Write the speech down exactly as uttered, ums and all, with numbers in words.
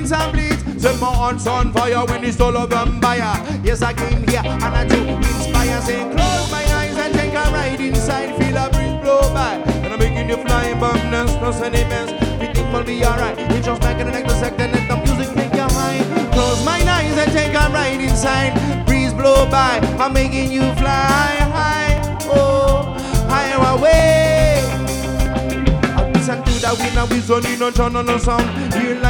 screams and bleeds. Set my heart's on fire when it's all over fire. Yes, I came here and I do inspire. Say, close my eyes and take a ride inside. Feel a breeze blow by, and I'm making you fly, bumpness, no sentiments. We think we'll be alright. It's just making the next second and the music take your mind. Close my eyes and take a ride inside. Breeze blow by, I'm making you fly high, oh, higher away. I listen to the wind and we sun in on turn on the sound. Here